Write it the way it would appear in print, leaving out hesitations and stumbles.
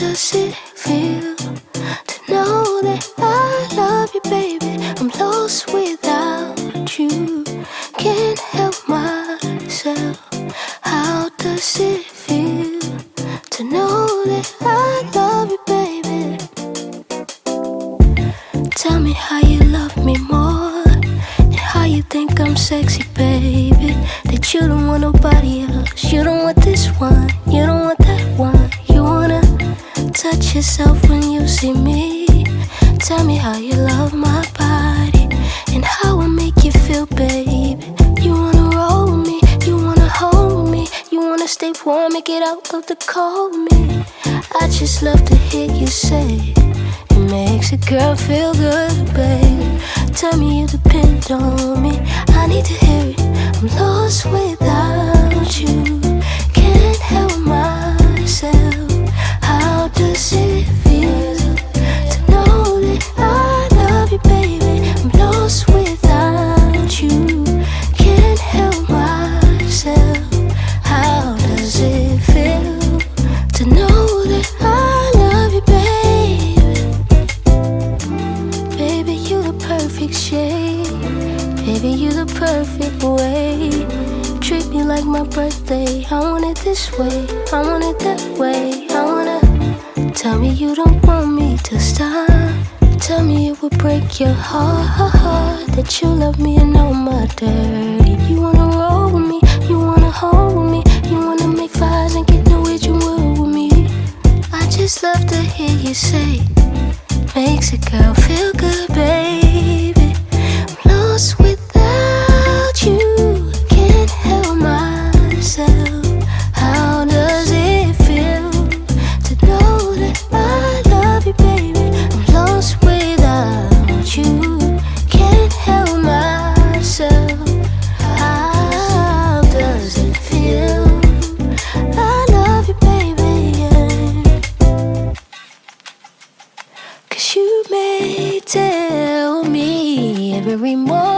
does it feel to know that I love you, baby? I'm lost without you, can't help myself. How does it feel to know that I love you, baby? Tell me how you love me more, and how you think I'm sexy, baby. That you don't want nobody else, you don't want this one, you don't want that one. You wanna touch yourself when you see me. Tell me how you love my body, and how I make you feel, baby. You wanna roll with me, you wanna hold with me, you wanna stay warm and get out of the cold with me. I just love to hear you say it makes a girl feel good, babe. Tell me you depend on me, I need to hear it. I'm lost without you, can't help myself. How does it feel to know that I love you, baby? I'm lost without you, can't help myself. How does it feel to know that I love you, baby? Baby, you the perfect shade, baby, you the perfect way. Treat me like my birthday, I want it this way, I want it that way. I wanna tell me you don't want me to stop. Tell me it would break your heart that you love me and know my dirty. You wanna roll with me, you wanna hold with me, you wanna make fires and get Norwegian wood with me. I just love to hear you say makes a girl feel good, baby. I'm lost without you, can't help myself. How does it feel to know that I love you, baby? I'm lost without you, can't help myself. How does it feel? I love you, baby, yeah. 'Cause you may tell me every morning